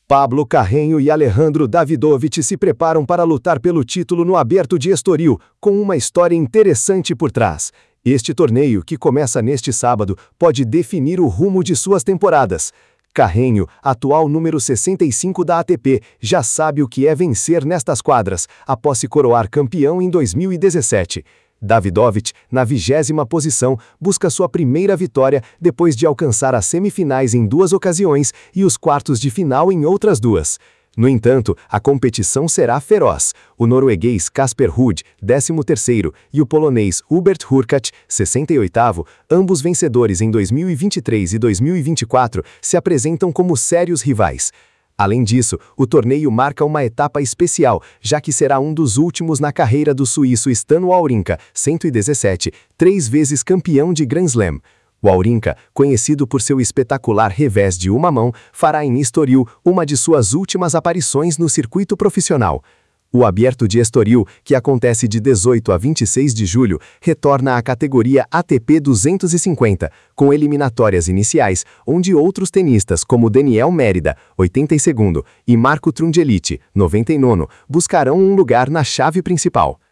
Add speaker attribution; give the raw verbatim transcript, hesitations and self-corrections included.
Speaker 1: Pablo Carreño e Alejandro Davidovich se preparam para lutar pelo título no Aberto de Estoril, com uma história interessante por trás. Este torneio, que começa neste sábado, pode definir o rumo de suas temporadas. Carreño, atual número sessenta e cinco da A T P, já sabe o que é vencer nestas quadras, após se coroar campeão em dois mil e dezessete. Davidovich, na vigésima posição, busca sua primeira vitória depois de alcançar as semifinais em duas ocasiões e os quartos de final em outras duas. No entanto, a competição será feroz. O norueguês Casper Ruud, décimo terceiro, e o polonês Hubert Hurkacz, sessenta e oitavo, ambos vencedores em dois mil e vinte e três e dois mil e vinte e quatro, se apresentam como sérios rivais. Além disso, o torneio marca uma etapa especial, já que será um dos últimos na carreira do suíço Stan Wawrinka, cento e dezessete, três vezes campeão de Grand Slam. Wawrinka, conhecido por seu espetacular revés de uma mão, fará em Estoril uma de suas últimas aparições no circuito profissional. O Aberto de Estoril, que acontece de dezoito a vinte e seis de julho, retorna à categoria A T P duzentos e cinquenta, com eliminatórias iniciais, onde outros tenistas como Daniel Mérida, oitenta e segundo, e Marco Trungelliti, noventa e nono, buscarão um lugar na chave principal.